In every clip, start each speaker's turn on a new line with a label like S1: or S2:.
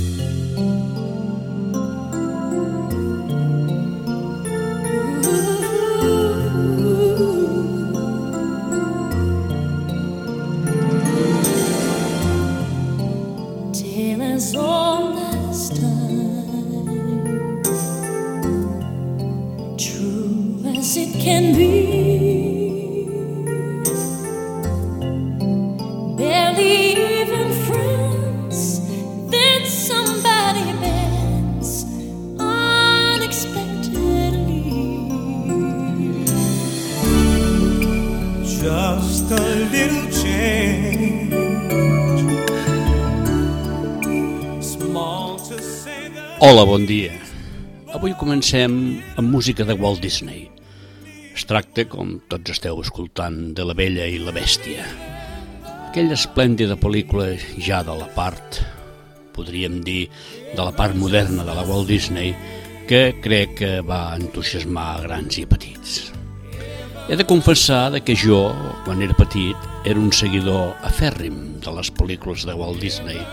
S1: Hola, bon dia. Avui comencem amb música de Walt Disney. Es tracta, com tots esteu escoltant, de La Bella i la Bèstia. Aquella esplèndida pel·lícula ja de la part, podríem dir, de la part moderna de la Walt Disney, que crec que va entusiasmar a grans i petits. He de confessar que jo, quan era petit, era un seguidor afèrrim de les pel·lícules de Walt Disney.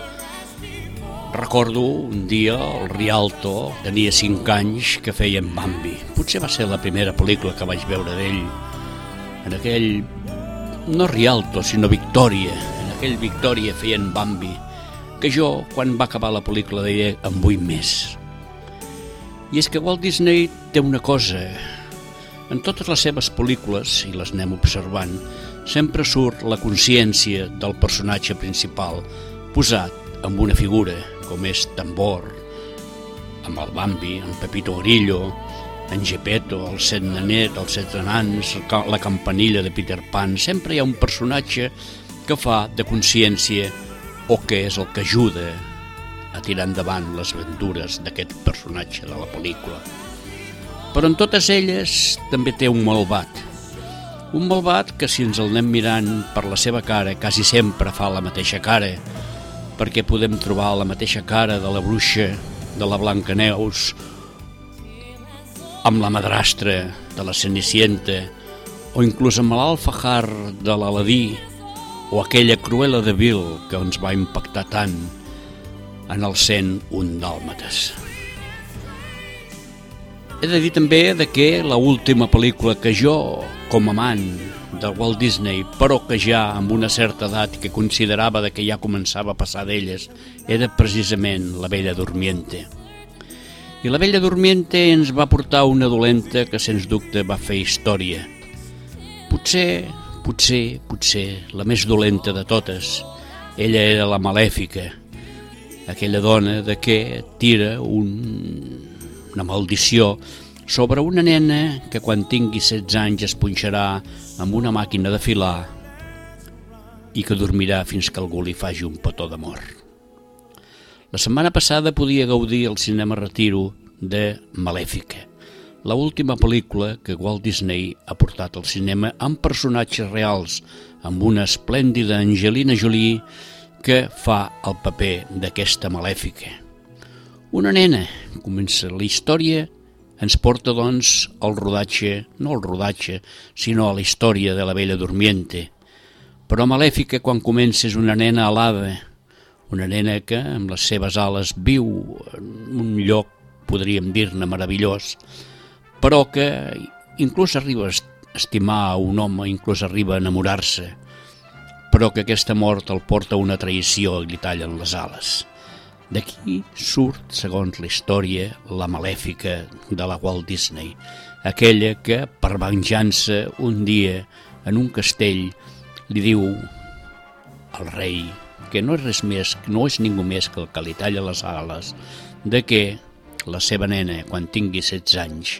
S1: Recordo un dia el Rialto, tenia 5 anys, que feia en Bambi. Potser va ser la primera pel·lícula que vaig veure d'ell. En aquell, no Rialto, sinó Victòria. En aquell Victòria feien Bambi, que jo, quan va acabar la pel·lícula, deia en vull més. I és que Walt Disney té una cosa. En totes les seves pel·lícules, i les anem observant, sempre surt la consciència del personatge principal posat amb una figura, com és Tambor, amb el Bambi, en Pepito Grillo, en Geppetto, el Set Nanet, els 7 nans, la campanilla de Peter Pan. Sempre hi ha un personatge que fa de consciència o que és el que ajuda a tirar endavant les aventures d'aquest personatge de la pel·lícula. Però en totes elles també té un malvat. Un malvat que, si ens el anem mirant per la seva cara, quasi sempre fa la mateixa cara, perquè podem trobar la mateixa cara de la bruixa de la Blancaneus amb la madrastra de la Cenicienta, o inclús amb l'Alfajar de l'Aladí, o aquella Cruella de Vil que ens va impactar tant en el 101 Dàlmates. He de dir també que l'última pel·lícula que jo, com a amant de Walt Disney, però que ja amb una certa edat que considerava que ja començava a passar d'elles, era precisament La Bella Durmiente. I La Bella Durmiente ens va portar una dolenta que sens dubte va fer història. Potser la més dolenta de totes. Ella era la Malèfica, aquella dona que tira una maldició sobre una nena que quan tingui 16 anys es punxarà amb una màquina de filar i que dormirà fins que algú li faci un petó d'amor. La setmana passada podia gaudir al cinema Retiro de Malèfica, l'última pel·lícula que Walt Disney ha portat al cinema amb personatges reals, amb una esplèndida Angelina Jolie que fa el paper d'aquesta Malèfica. Una nena, comença la història, ens porta, doncs, al rodatge, no al rodatge, sinó a la història de La Bella Durmiente. Però Malèfica, quan comença, és una nena alada, una nena que, amb les seves ales, viu en un lloc, podríem dir-ne, meravellós, però que inclús arriba a estimar un home, inclús arriba a enamorar-se, però que aquesta mort el porta a una traïció i li tallen les ales. D'aquí surt, segons la història, la Malèfica de la Walt Disney, aquella que, per venjança, un dia, en un castell, li diu al rei que no és res més, no és ningú més que el que li talla les ales, de que la seva nena, quan tingui 16 anys,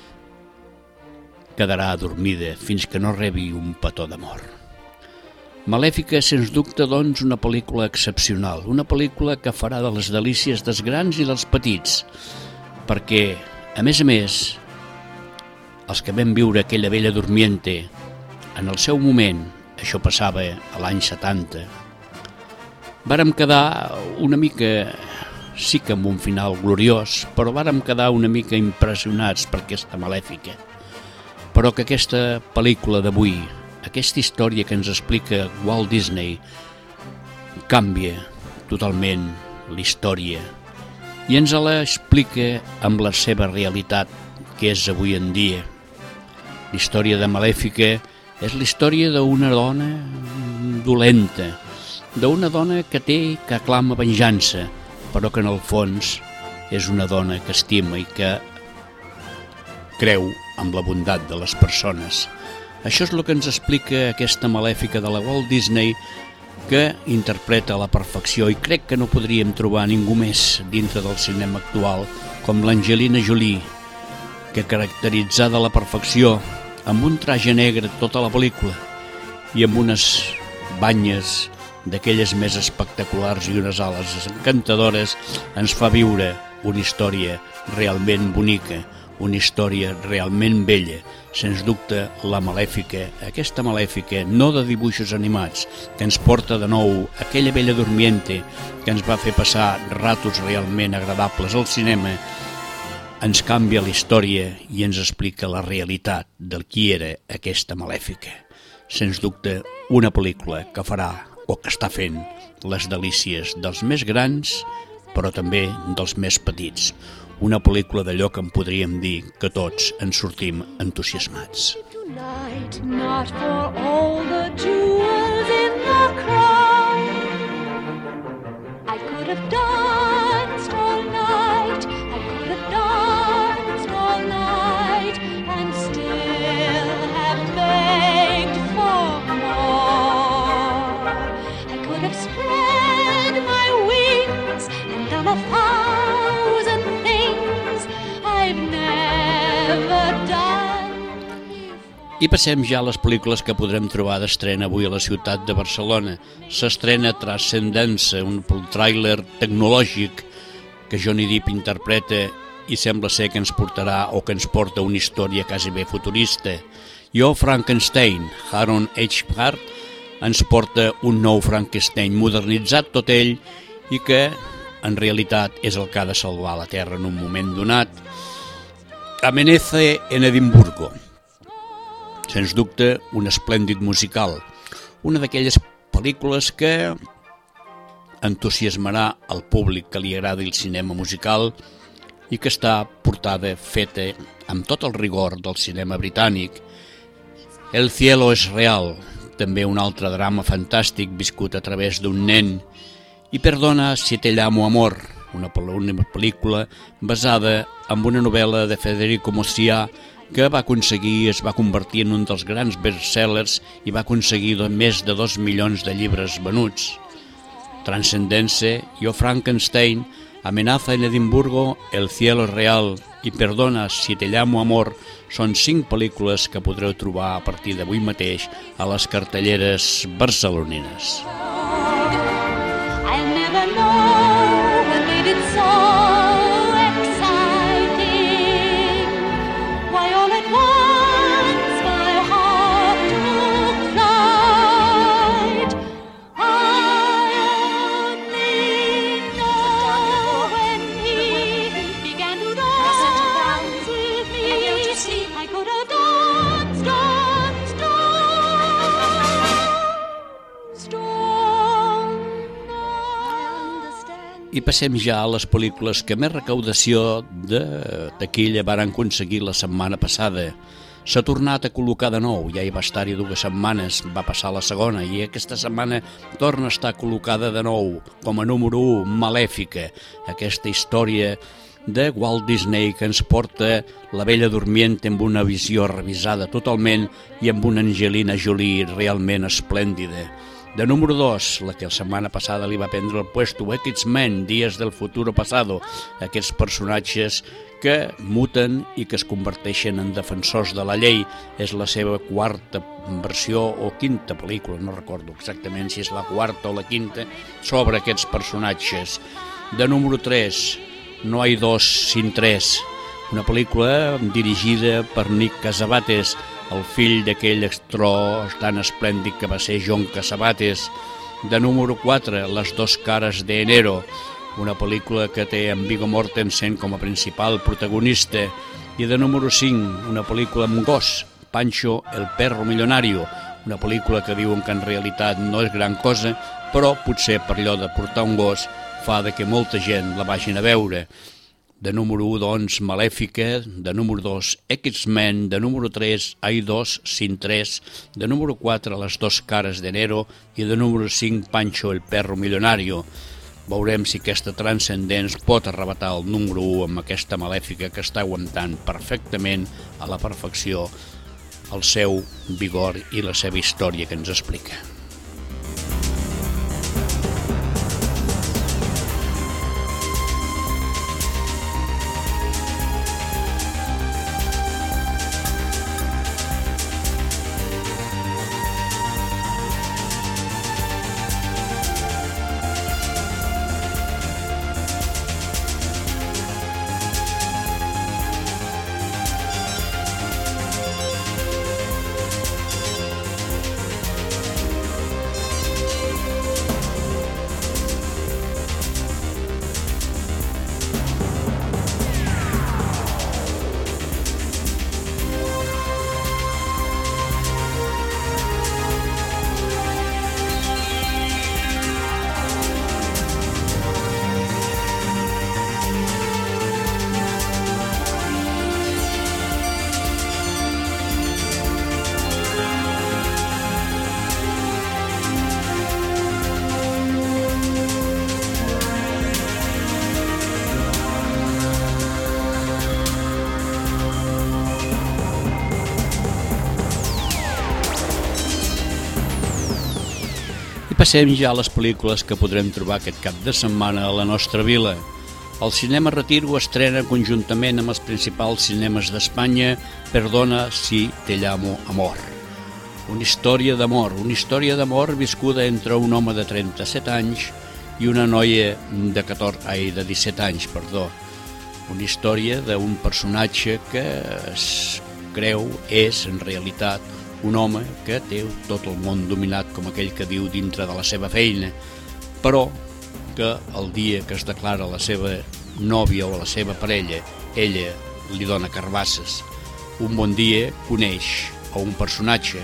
S1: quedarà adormida fins que no rebi un petó d'amor. Malèfica, sens dubte, doncs, una pel·lícula excepcional, una pel·lícula que farà de les delícies dels grans i dels petits, perquè, a més, els que vam viure aquella Bella Durmiente, en el seu moment, això passava a l'any 70, vàrem quedar una mica, sí que amb un final gloriós, però vàrem quedar una mica impressionats per aquesta Malèfica. Però que aquesta pel·lícula d'avui, aquesta història que ens explica Walt Disney, canvia totalment la història, i ens la explica amb la seva realitat, que és avui en dia. La història de Malèfica és la història d'una dona dolenta, d'una dona que aclama venjança, però que en el fons és una dona que estima i que creu en la bondat de les persones. Això és el que ens explica aquesta Malèfica de la Walt Disney, que interpreta a la perfecció, i crec que no podríem trobar ningú més dintre del cinema actual com l'Angelina Jolie, que caracteritzada a la perfecció amb un traje negre tota la pel·lícula i amb unes banyes d'aquelles més espectaculars i unes ales encantadores, ens fa viure una història realment bonica, una història realment bella. Sens dubte, la Malèfica, aquesta Malèfica no de dibuixos animats, que ens porta de nou aquella Bella Durmiente que ens va fer passar ratos realment agradables al cinema, ens canvia la història i ens explica la realitat del qui era aquesta Malèfica. Sens dubte, una pel·lícula que farà o que està fent les delícies dels més grans, però també dels més petits. Una pel·lícula d'allò que en podríem dir que tots ens sortim entusiasmats.
S2: Tonight, not for all the jewels in the crown. I could have danced all night, I could have danced all night, and still have begged for more. I could have spread my wings and done 1,000 things I've never done before.
S1: I passem ja a les pel·lícules que podrem trobar d'estrena avui a la ciutat de Barcelona. S'estrena Transcendence, un tràiler tecnològic que Johnny Depp interpreta i sembla ser que ens portarà o que ens porta una història quasi bé futurista. Jo, Frankenstein, Aaron H. Hart, ens porta un nou Frankenstein, modernitzat tot ell, i que en realitat és el que ha de salvar la Terra en un moment donat. Amanece en Edimburgo. Sens dubte, un esplèndid musical. Una d'aquelles pel·lícules que entusiasmarà al públic que li agradi el cinema musical i que està portada, feta amb tot el rigor del cinema britànic. El cielo es real, també un altre drama fantàstic viscut a través d'un nen. I Perdona si te llamo amor, una pel·lícula basada en una novel·la de Federico Mossià que va aconseguir i es va convertir en un dels grans bestsellers i va aconseguir més de 2 milions de llibres venuts. Transcendence, Jo Frankenstein, Amenaza en Edimburgo, El cielo es real i Perdona si te llamo amor són 5 pel·lícules que podreu trobar a partir d'avui mateix a les cartelleres barcelonines.
S2: I'll never know what made it so exciting. Why all at once my heart took flight. I only know when he began to dance with me. I could have danced, danced, danced all night.
S1: I passem ja a les pel·lícules que més recaudació de taquilla varen aconseguir la setmana passada. S'ha tornat a col·locar de nou, ja hi va estar-hi 2 setmanes, va passar la segona, i aquesta setmana torna a estar col·locada de nou com a número 1, Malèfica, aquesta història de Walt Disney que ens porta la Bella Durmiente amb una visió revisada totalment i amb una Angelina Jolie realment esplèndida. De número 2, la que la setmana passada li va prendre el puesto, X-Men, Días del futuro pasado, aquests personatges que muten i que es converteixen en defensors de la llei. És la seva 4ª versió o 5ª pel·lícula, no recordo exactament si és la 4ª o la 5ª, sobre aquests personatges. De número 3, No hay dos sin tres, una pel·lícula dirigida per Nick Cassavetes, el fill d'aquell extró tan esplèndid que va ser John Cassavetes. De número 4, Les dos caras de enero, una pel·lícula que té en Viggo Mortensen com a principal protagonista. I de número 5, una pel·lícula amb gos, Pancho el perro millonario, una pel·lícula que diuen que en realitat no és gran cosa, però potser per allò de portar un gos fa de que molta gent la vagin a veure. De número 1, doncs, Malèfica, de número 2, X-Men, de número 3, AI2, Sin 3, de número 4, Les dos cares de Nero i de número 5, Pancho el perro millonario. Veurem si aquesta Transcendents pot arrebatar el número 1 amb aquesta Malèfica que està aguantant perfectament a la perfecció el seu vigor i la seva història que ens explica. Passem ja a les pel·lícules que podrem trobar aquest cap de setmana a la nostra vila. El Cinema Retiro estrena conjuntament amb els principals cinemes d'Espanya Perdona si te llamo amor. Una història d'amor viscuda entre un home de 37 anys i una noia de 17 anys. Una història d'un personatge que es creu és en realitat un home que té tot el món dominat, com aquell que diu, dintre de la seva feina, però que el dia que es declara la seva nòvia o la seva parella, ella li dona carbasses. Un bon dia coneix a un personatge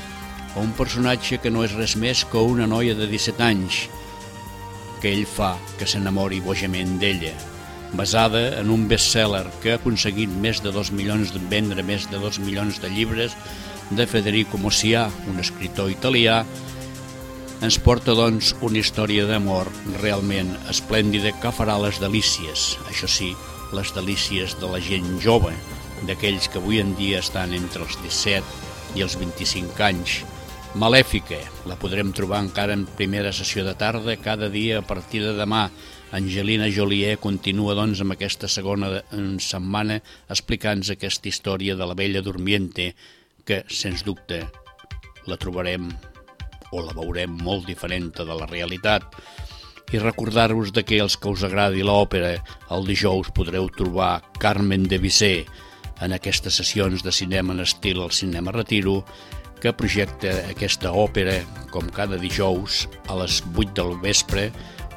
S1: que no és res més que una noia de 17 anys, que ell fa que s'enamori bojament d'ella, basada en un best-seller que ha aconseguit més de 2 milions de vendre més de 2 milions de llibres, de Federico Mossià, un escritor italià. Ens porta, doncs, una història d'amor realment esplèndida que farà les delícies, això sí, les delícies de la gent jove, d'aquells que avui en dia estan entre els 17 i els 25 anys. Malèfica, la podrem trobar encara en primera sessió de tarda cada dia a partir de demà. Angelina Jolie continua, doncs, amb aquesta segona setmana explicant-nos aquesta història de la Bella Durmiente, que, sens dubte, la trobarem o la veurem molt diferent de la realitat. I recordar-vos que els que us agradi l'òpera, el dijous podreu trobar Carmen de Bizet en aquestes sessions de cinema en estil al Cinema Retiro, que projecta aquesta òpera com cada dijous a les 8 del vespre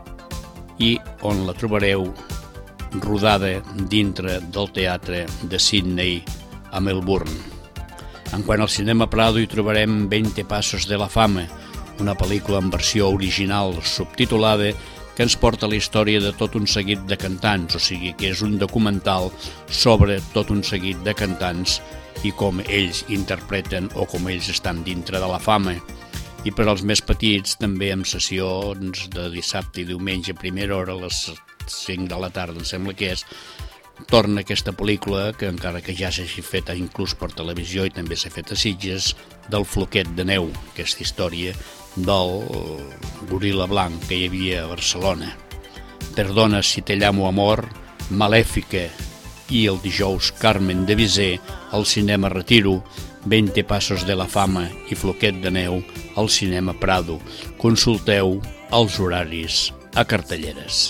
S1: i on la trobareu rodada dintre del teatre de Sydney a Melbourne. En quant al Cinema Prado hi trobarem 20 Pasos de la Fama, una pel·lícula en versió original subtitulada que ens porta la història de tot un seguit de cantants, o sigui que és un documental sobre tot un seguit de cantants i com ells interpreten o com ells estan dintre de la fama. I per als més petits també amb sessions de dissabte i diumenge a primera hora a les 5 de la tarda, em sembla que és, torna aquesta pel·lícula, que encara que ja s'hagi fet inclús per televisió i també s'ha fet a Sitges, del Floquet de Neu, aquesta història del goril·la blanc que hi havia a Barcelona. Perdona si te llamo amor, Malèfica i el dijous Carmen de Bizet al Cinema Retiro, 20 Pasos de la Fama i Floquet de Neu al Cinema Prado. Consulteu els horaris a cartelleres.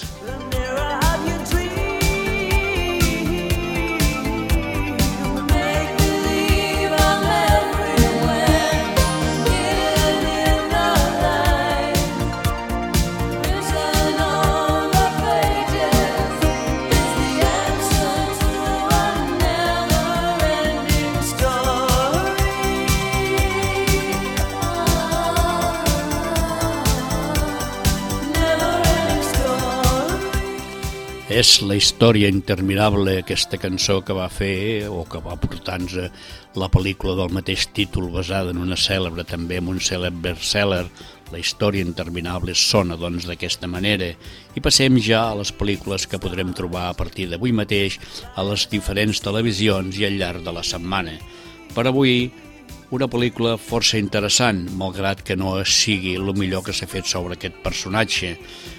S1: És la història interminable, aquesta cançó que va fer o que va portar-nos la pel·lícula del mateix títol basada en una cèlebre, també en un cèlebre bestseller. La història interminable sona doncs d'aquesta manera. I passem ja a les pel·lícules que podrem trobar a partir d'avui mateix a les diferents televisions i al llarg de la setmana. Per avui, una pel·lícula força interessant, malgrat que no sigui el millor que s'ha fet sobre aquest personatge.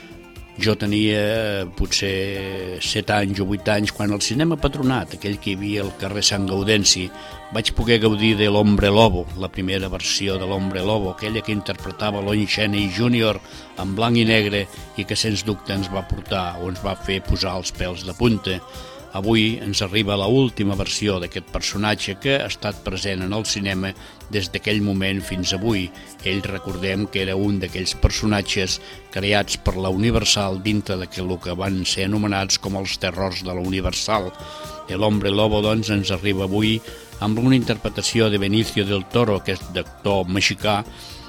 S1: Jo tenia potser 7 anys o 8 anys quan al cinema Patronat, aquell que hi havia al carrer Sant Gaudenci, vaig poder gaudir de l'Hombre Lobo, la primera versió de l'Hombre Lobo, aquella que interpretava Lon Chaney Jr. en blanc i negre i que sens dubte ens va portar o ens va fer posar els pèls de punta. Avui ens arriba la última versió d'aquest personatge que ha estat present en el cinema des d'aquell moment fins avui. Ell, recordem que era un d'aquells personatges creats per la Universal dintre de el que van ser anomenats com els terrors de la Universal. L'Hombre Lobo, doncs, ens arriba avui amb una interpretació de Benicio del Toro, aquest actor mexicà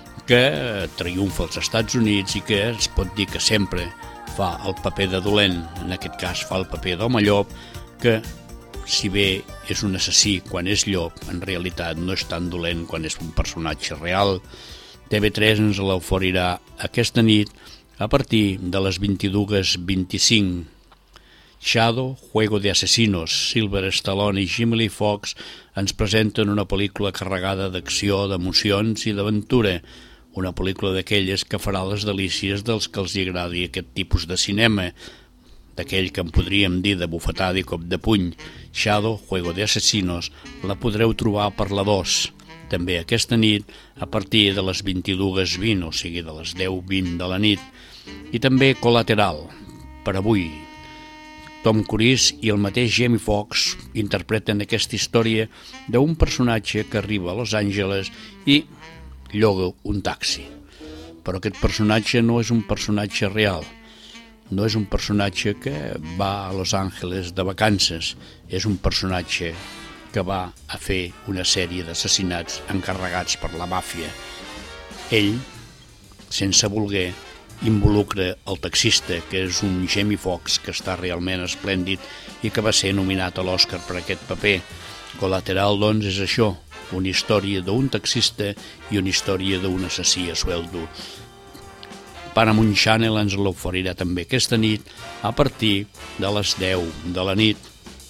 S1: que triomfa als Estats Units i que es pot dir que sempre fa el paper de dolent, en aquest cas fa el paper d'home llop, que si bé és un assassí quan és llop, en realitat no és tan dolent quan és un personatge real. TV3 ens l'oferirà aquesta nit a partir de les 22:25. Shadow, Juego de Asesinos, Sylvester Stallone i Jamie Lee Foxx ens presenten una pel·lícula carregada d'acció, d'emocions i d'aventura. Una pel·lícula d'aquelles que farà les delícies dels que els agradi aquest tipus de cinema, d'aquell que en podríem dir de bufetada i cop de puny. Shadow, Juego de Asesinos, la podreu trobar per la 2, també aquesta nit a partir de les 22:20, o sigui de les 10:20 de la nit. I també Collateral, per avui. Tom Cruise i el mateix Jamie Foxx interpreten aquesta història d'un personatge que arriba a Los Angeles i lloga un taxi. Però aquest personatge no és un personatge real, no és un personatge que va a Los Angeles de vacances, és un personatge que va a fer una sèrie d'assassinats encarregats per la màfia. Ell, sense voler, involucra el taxista, que és un Jamie Foxx que està realment esplèndid i que va ser nominat a l'Oscar per aquest paper. Collateral, doncs, és això, una història d'un taxista i una història d'un assassí a sueldo. Paramount Channel ens l'oferirà també aquesta nit a partir de les 10 de la nit.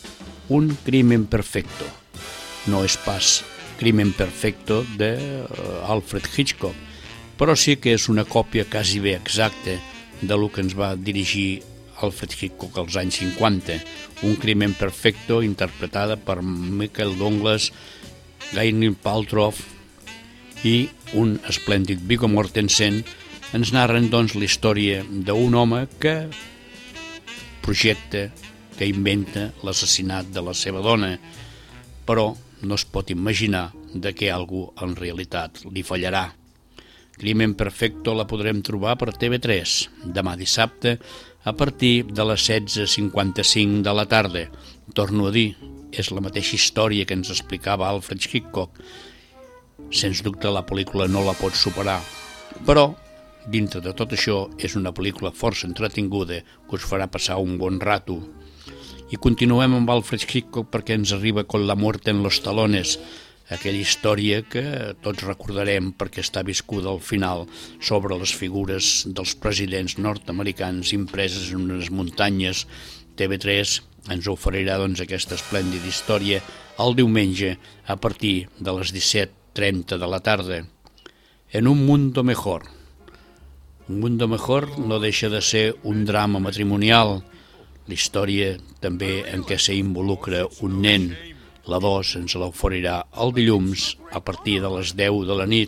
S1: Un crimen perfecto. No és pas Crimen perfecto d'Alfred Hitchcock, però sí que és una còpia quasi bé exacta de lo que ens va dirigir Alfred Hitchcock als anys 50. Un crimen perfecto interpretada per Michael Douglas, Gwyneth Paltrow i un esplèndid Viggo Mortensen. Ens narren, doncs, la història d'un home que projecta, que inventa l'assassinat de la seva dona, però no es pot imaginar de què algú en realitat li fallarà. Crimen Perfecto la podrem trobar per TV3 demà dissabte a partir de les 16:55 de la tarda. Torno a dir, és la mateixa història que ens explicava Alfred Hitchcock. Sens dubte la pel·lícula no la pot superar, però dintre de tot això és una pel·lícula força entretinguda que us farà passar un bon rato. I continuem amb Alfred Hitchcock perquè ens arriba Con la muerte en los talones, aquella història que tots recordarem perquè està viscuda al final sobre les figures dels presidents nord-americans impreses en unes muntanyes. TV3 ens oferirà, doncs, aquesta esplèndida història el diumenge a partir de les 17:30 de la tarda. En un mundo mejor. Un mundo mejor no deixa de ser un drama matrimonial, la història també en què s'involucra un nen. La 2 ens l'oferirà el dilluns a partir de les 10 de la nit.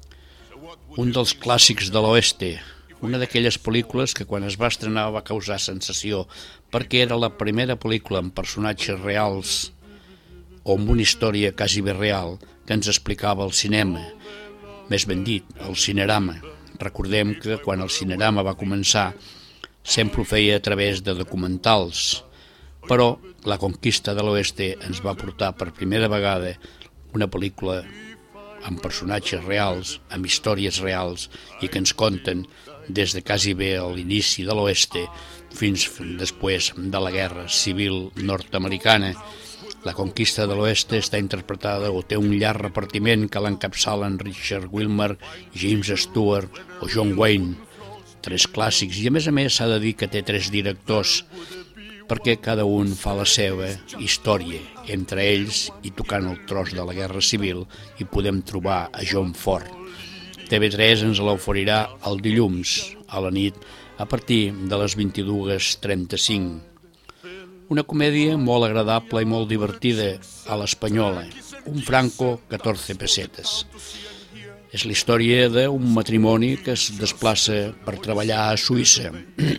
S1: Un dels clàssics de l'oeste, una d'aquelles pel·lícules que quan es va estrenar va causar sensació perquè era la primera pel·lícula amb personatges reals o amb una història quasi bé real que ens explicava el cinema, més ben dit, el cinerama. Recordem que quan el cinerama va començar sempre ho feia a través de documentals, però La conquista de l'oeste ens va portar per primera vegada una pel·lícula amb personatges reals, amb històries reals i que ens conten des de quasi bé a l'inici de l'oeste fins després de la Guerra Civil nord-americana. La conquista de l'Oest està interpretada o té un llarg repartiment que l'encapçalen Richard Wilmer, James Stewart o John Wayne, 3 clàssics, i a més s'ha de dir que té 3 directors, perquè cada un fa la seva història entre ells, i tocant el tros de la Guerra Civil hi podem trobar a John Ford. TV3 ens l'oferirà el dilluns a la nit a partir de les 22:35. Una comèdia molt agradable i molt divertida a l'espanyola, Un Franco, 14 pessetes. És la història d'un matrimoni que es desplaça per treballar a Suïssa.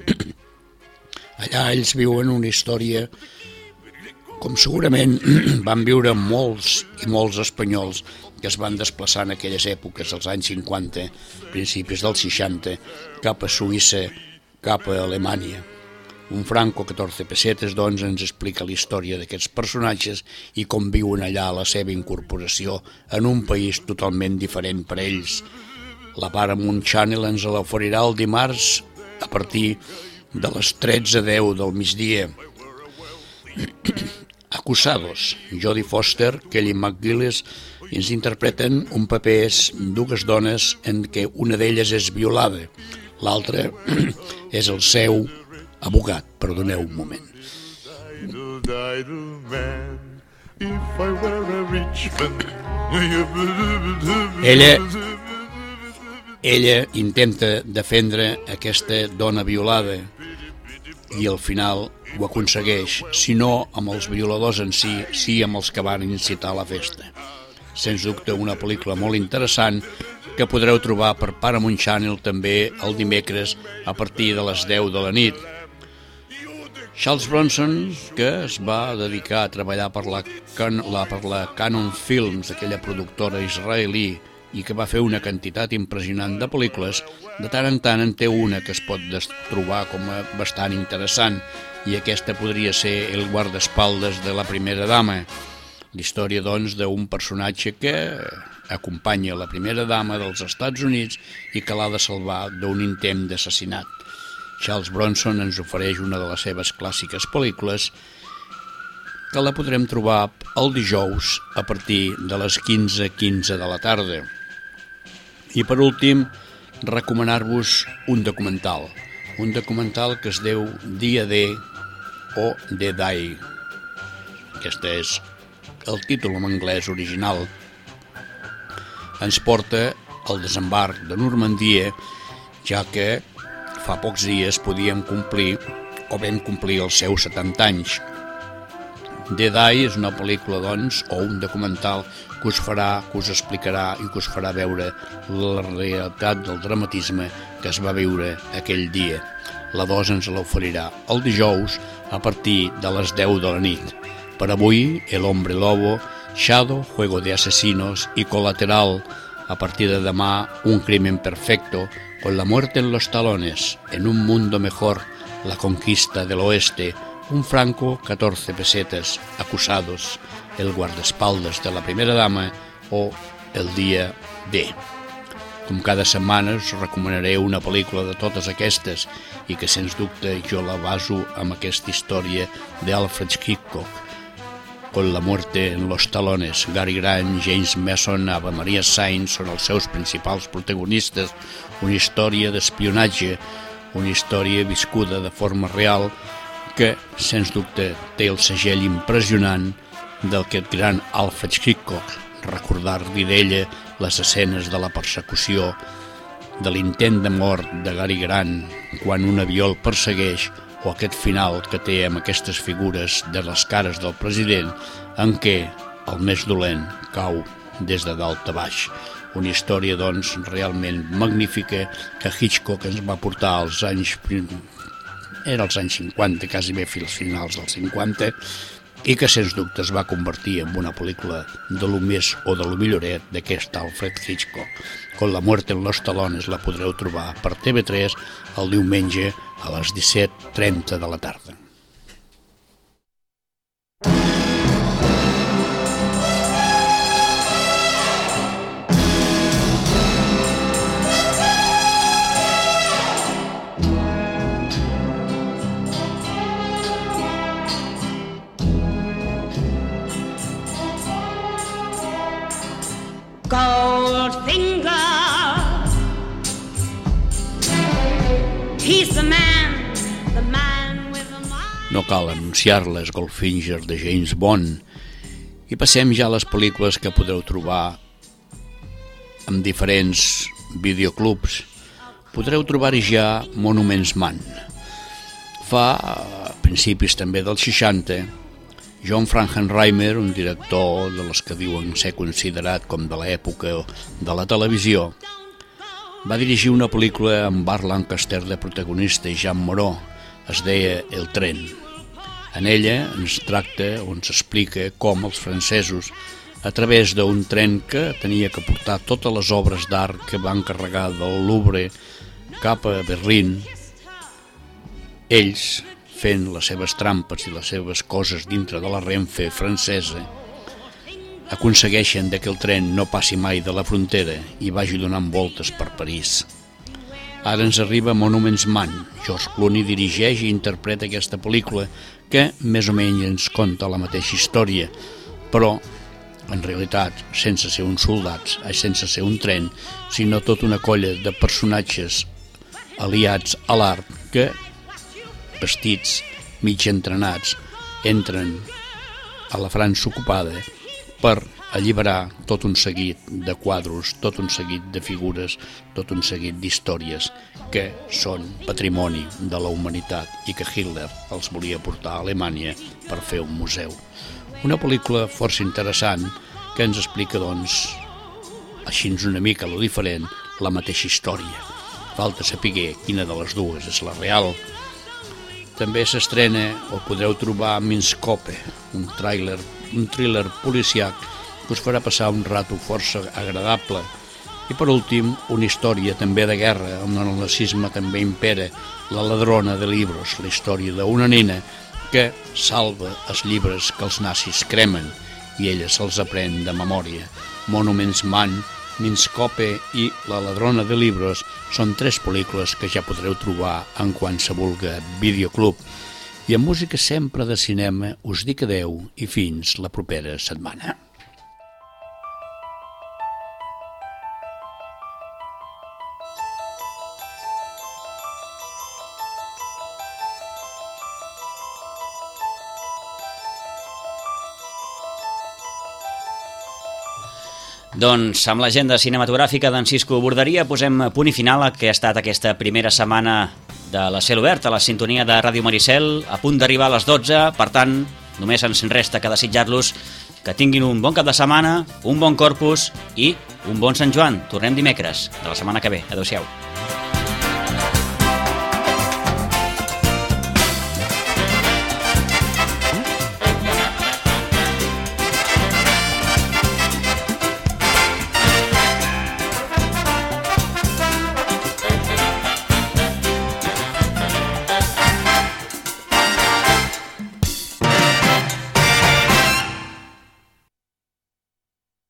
S1: Allà ells viuen una història com segurament van viure molts i molts espanyols que es van desplaçar en aquelles èpoques, als anys 50, principis dels 60, cap a Suïssa, cap a Alemanya. Un Franco, 14 pessetes, doncs, ens explica la història d'aquests personatges i com viuen allà la seva incorporació en un país totalment diferent per a ells. La Paramount Channel ens l'oferirà el dimarts a partir de les 13:10 del migdia. Acusados, Jodie Foster, Kelly McGillis ens interpreten un paper dues dones en què una d'elles és violada, l'altra és el seu abogat. Perdoneu un moment. Ella intenta defendre aquesta dona violada i al final ho aconsegueix, si no amb els violadors en si, sí amb els que van incitar a la festa. Sens dubte una pel·lícula molt interessant que podreu trobar per Paramount Channel també el dimecres a partir de les 10 de la nit. Charles Bronson, que es va dedicar a treballar per la Canon Films, aquella productora israelí, i que va fer una quantitat impressionant de pel·lícules, de tant en tant en té una que es pot trobar com a bastant interessant, i aquesta podria ser El guardaespaldes de la primera dama. La història, doncs, d'un personatge que acompanya la primera dama dels Estats Units i que l'ha de salvar d'un intent d'assassinat. Charles Bronson ens ofereix una de les seves clàssiques pel·lícules que la podrem trobar el dijous a partir de les 15:15 de la tarda. I per últim, recomanar-vos un documental que es diu Dia D o The Day. Aquest és el títol en anglès original. Ens porta al desembarc de Normandia, ja que fa pocs dies podíem complir o vam complir els seus 70 anys. The Day és una pel·lícula, doncs, o un documental que us explicarà i que us farà veure la realitat del dramatisme que es va viure aquell dia. La dos ens l'oferirà el dijous a partir de les 10 de la nit. Per avui, El hombre lobo, Shadow, Juego de asesinos y Colateral. A partir de demà, Un crimen perfecto, Con la muerte en los talones, En un mundo mejor, La conquista del oeste, Un Franco, 14 pesetes, Acusados, El guardaespaldes de la primera dama o El dia D. Com cada setmana us recomanaré una pel·lícula de totes aquestes i que sens dubte jo la baso amb aquesta història d'Alfred Hitchcock. Con la muerte en los talones, Gary Grant, James Mason, Ava Maria Sainz són els seus principals protagonistes. Una història d'espionatge, una història viscuda de forma real que, sens dubte, té el segell impressionant d'aquest gran Alfred Hitchcock. Recordar-li d'ella les escenes de la persecució, de l'intent de mort de Gary Grant quan un avió el persegueix, o aquest final que té amb aquestes figures de les cares del president en què el més dolent cau des de dalt a baix. Una història, doncs, realment magnífica que Hitchcock ens va portar als anys 50, quasi bé fins finals dels 50, i que sens dubte es va convertir en una pel·lícula de lo més o de lo milloret d'aquest Alfred Hitchcock. Con la muerte en los talones la podreu trobar per TV3 el diumenge a les 17:30 de la tarda. No cal anunciar-les, Goldfinger de James Bond. I passem ja a les pel·lícules que podreu trobar en diferents videoclubs. Podreu trobar-hi ja Monuments Man. A principis també dels 60, John Frankenheimer, un director de les que diuen ser considerat com de l'època de la televisió, va dirigir una pel·lícula amb Burt Lancaster de protagonista i Jean Moreau. Es deia El tren. En ella ens explica com els francesos, a través d'un tren que tenia que portar totes les obres d'art que van carregar del Louvre cap a Berlín, ells, fent les seves trampes i les seves coses dintre de la Renfe francesa, aconsegueixen que el tren no passi mai de la frontera i vagi donant voltes per París. Ara ens arriba Monuments Man. George Clooney dirigeix i interpreta aquesta pel·lícula que més o menys ens conta la mateixa història, però en realitat sense ser uns soldats, sense ser un tren, sinó tota una colla de personatges aliats a l'art que, vestits, mig entrenats, entren a la França ocupada per alliberar tot un seguit de quadros, tot un seguit de figures, tot un seguit d'històries que són patrimoni de la humanitat i que Hitler els volia portar a Alemanya per fer un museu. Una pel·lícula força interessant que ens explica, doncs, així una mica lo diferent, la mateixa història. Falta saber quina de les dues és la real. També s'estrena, o podreu trobar, Minskope, un thriller policiac que us farà passar un rato força agradable. I per últim, una història també de guerra, on el nazisme també impera, La ladrona de llibres, la història d'una nena que salva els llibres que els nazis cremen i ella se'ls aprèn de memòria. Monuments Man, Minskope i La ladrona de llibres són 3 pel·lícules que ja podreu trobar en qualsevol videoclub. I en música sempre de cinema us dic adeu i fins la propera setmana.
S3: Doncs amb l'agenda cinematogràfica d'en Cisco Borderia posem punt i final a que ha estat aquesta primera setmana de la Cel Obert a la sintonia de Ràdio Maricel, a punt d'arribar a les 12, per tant, només ens resta que desitjar-los que tinguin un bon cap de setmana, un bon Corpus i un bon Sant Joan. Tornem dimecres de la setmana que ve. Adéu-siau.